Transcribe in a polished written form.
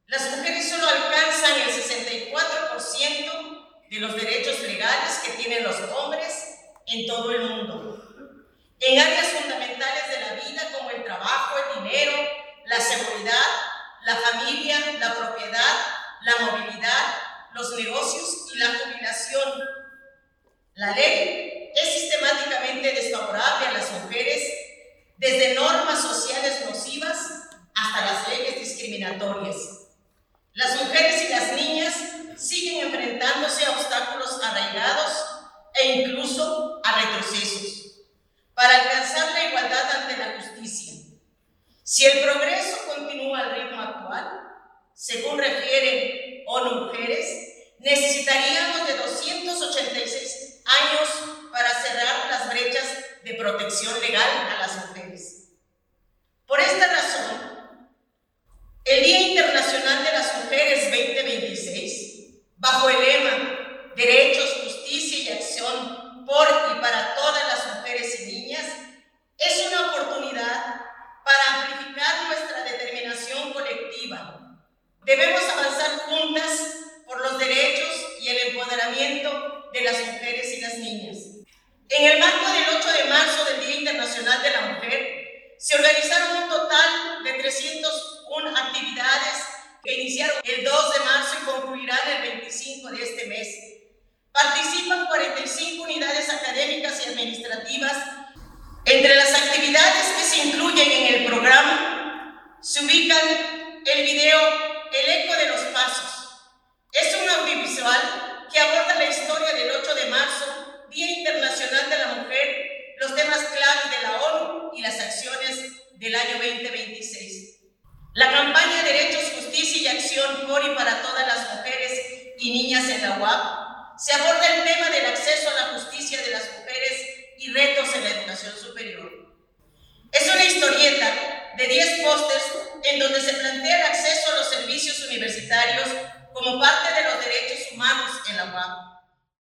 Las mujeres solo alcanzan el 64% de los derechos legales que tienen los hombres en todo el mundo. En áreas fundamentales de la vida como el trabajo, el dinero, la seguridad, la familia, la propiedad, la movilidad, los negocios y la jubilación. La ley es sistemáticamente desfavorable a las mujeres, desde normas sociales nocivas hasta las leyes discriminatorias. Las mujeres y las niñas siguen enfrentándose a obstáculos arraigados e incluso a retrocesos para alcanzar la igualdad ante la justicia. Si el progreso continúa al ritmo actual, según refieren ONU Mujeres, necesitaríamos de 286 años para cerrar las brechas de protección legal a las mujeres. Por esta razón, el Día Internacional de las Mujeres 2026, bajo el lema Derechos, Justicia y Acción por y para todas las mujeres y niñas, es una oportunidad para amplificar nuestra determinación colectiva. Debemos avanzar juntas por los derechos y el empoderamiento de las mujeres y las niñas. En el marco del 8 de marzo del Día Internacional de la Mujer, se organizaron un total de 301 actividades que iniciaron el 2 de marzo y concluirán el 25 de este mes. Participan 45 unidades académicas y administrativas. Entre las actividades que se incluyen en el programa se ubican el video El Eco de los Pasos. Es un audiovisual que aborda la historia del 8 de marzo, Día Internacional de la Mujer, los temas claves de la ONU y las acciones del año 2026. La campaña Derechos, Justicia y Acción por y para todas las mujeres y niñas en la UAP se aborda el tema del acceso a la justicia de las mujeres y retos en la educación superior. Es una historieta de 10 pósters en donde se plantea el acceso a los servicios universitarios como parte de los derechos humanos en la UAP.